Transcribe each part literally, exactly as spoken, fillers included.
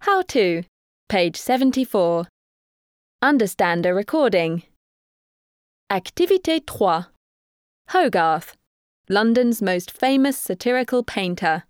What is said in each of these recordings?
How to, page seventy-four. Understand a recording. Activité three. Hogarth, London's most famous satirical painter.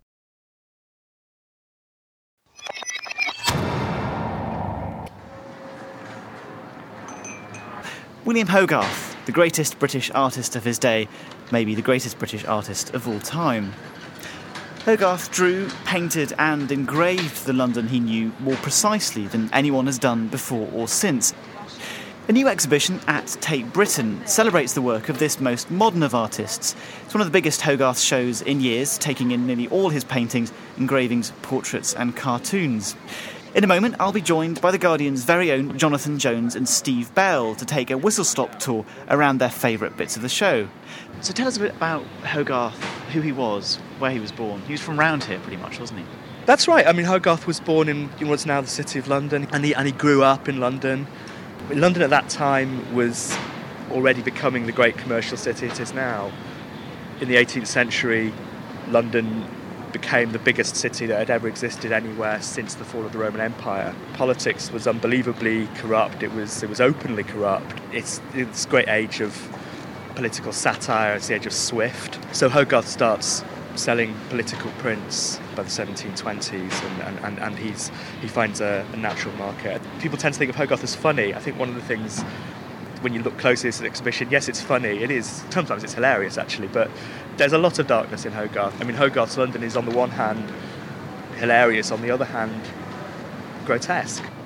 William Hogarth, the greatest British artist of his day, maybe the greatest British artist of all time. Hogarth drew, painted and engraved the London he knew more precisely than anyone has done before or since. A new exhibition at Tate Britain celebrates the work of this most modern of artists. It's one of the biggest Hogarth shows in years, taking in nearly all his paintings, engravings, portraits and cartoons. In a moment, I'll be joined by The Guardian's very own Jonathan Jones and Steve Bell to take a whistle-stop tour around their favourite bits of the show. So tell us a bit about Hogarth, who he was, where he was born. He was from round here pretty much, wasn't he? That's right. I mean, Hogarth was born in what's now the City of London, and he, and he grew up in London. London at that time was already becoming the great commercial city it is now. In the eighteenth century, London became the biggest city that had ever existed anywhere since the fall of the Roman Empire. Politics was unbelievably corrupt. It was it was openly corrupt. It's it's a great age of political satire. It's the age of Swift. So Hogarth starts selling political prints by the seventeen twenties, and, and, and he's he finds a, a natural market. People tend to think of Hogarth as funny. I think one of the things, when you look closely at the exhibition, yes, it's funny. It is. Sometimes it's hilarious, actually, but there's a lot of darkness in Hogarth. I mean, Hogarth's London is, on the one hand, hilarious, on the other hand, grotesque.